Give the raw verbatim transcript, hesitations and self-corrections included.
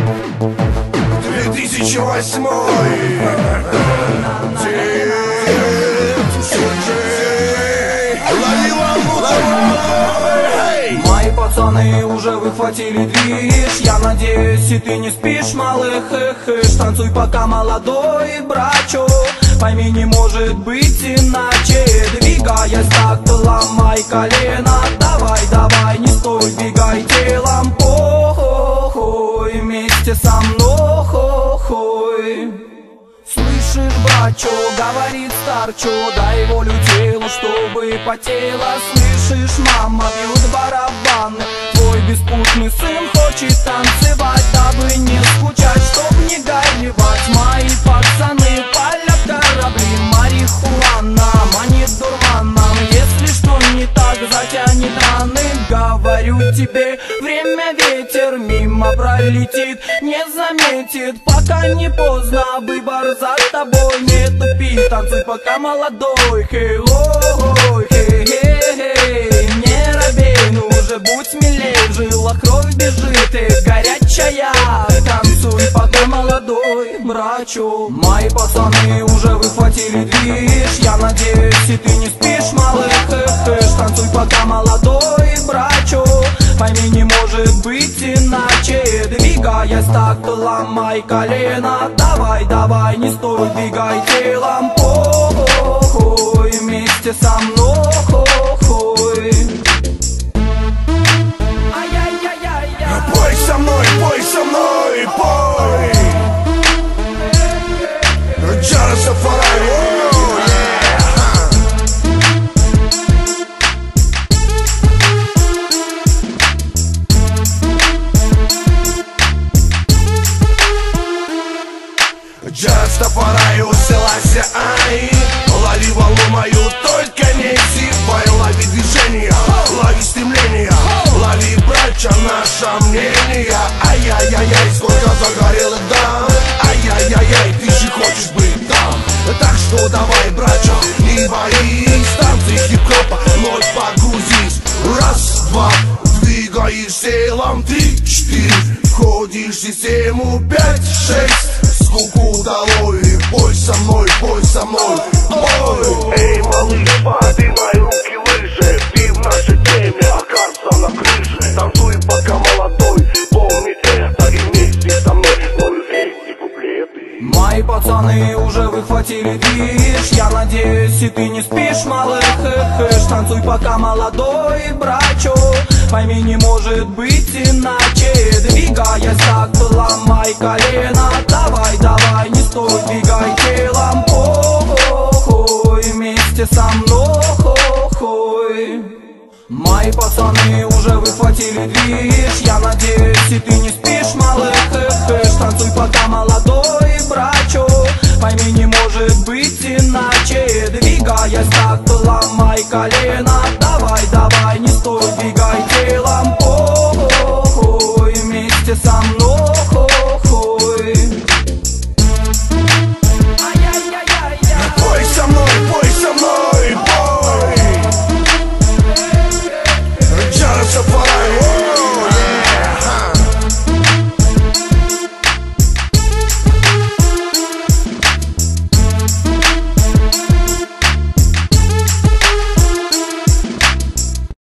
две тысячи восьмой. Мои пацаны уже выхватили движ. Я надеюсь, и ты не спишь, малых, эх, эх. Танцуй пока молодой, брачо. Пойми, не может быть иначе. Двигаясь так, то ломай колено. Давай, давай, не стой, двигай телом. Похуй, вместе со мной, хой. Слышишь, брачо, говорит старчо, дай волю телу, чтобы потело. Слышишь, мама, бьют барабаны. Твой беспутный сын хочет танцевать, дабы не скучать, чтоб не горевать. Мои пацаны палят корабли, марихуана манит дурманом. Если что не так, затянет раны. Говорю тебе, время ветер мимо пролетит, не заметит, пока не поздно, выбор за тобой. Не тупи, танцуй пока молодой. Хей-ой, хей-хей-хей, не робей, ну уже будь смелей. В жилах кровь бежит, и горячая. Танцуй пока молодой, брачу. Мои пацаны уже выхватили движ. Я надеюсь, и ты не спишь, малых, эх, эх. Танцуй пока молодой, брачу. Пойми, не может быть иначе. Двигаясь так, то ломай колено. Давай, давай, не стой, двигай телом. Похуй, вместе со мной, хой. Ай-яй-яй-яй-яй. Пой со мной, пой со мной, пой. Джаро Сафарави. Джаз Тафарай, Селася, ай. Лови волну мою, только не зевай. Лови движение, лови стремление. Лови, брача, наше мнение. Ай-яй-яй-яй, сколько загорелых дам. Ай-яй-яй-яй, ты же хочешь быть там. Так что давай, брача, не боись. Танцы хип-хопа, вновь погрузись. Раз, два, двигаешь телом. Три, четыре, входишь в систему. Пять, шесть, скуку долой. Пой со мной, пой со мной, пой. Эй, малыш, поднимай руки выше. Ты в нашей теме, окажется на крыше. Танцуй пока молодой, помни это. И вместе со мной пою эти куплеты. Мои пацаны уже выхватили движ. Я надеюсь, и ты не спишь, малых, эх, эх. Танцуй пока молодой, брачо. Пойми, не может быть иначе. Двигаясь так, то ломай колено. Давай, давай, не стой, двигай телом. Похуй, вместе со мной, хой. Мои пацаны уже выхватили движ. Я надеюсь, и ты не спишь, малых, эх, эх. Танцуй пока молодой, брачо. Пойми, не может быть иначе. Двигаясь так, то ломай колено. Давай, давай, не стой, двигай телом. Похуй, вместе со мной, хой. Ай-яй-яй-яй-яй. Пой со мной, пой со мной, пой. Джаро Сафарави.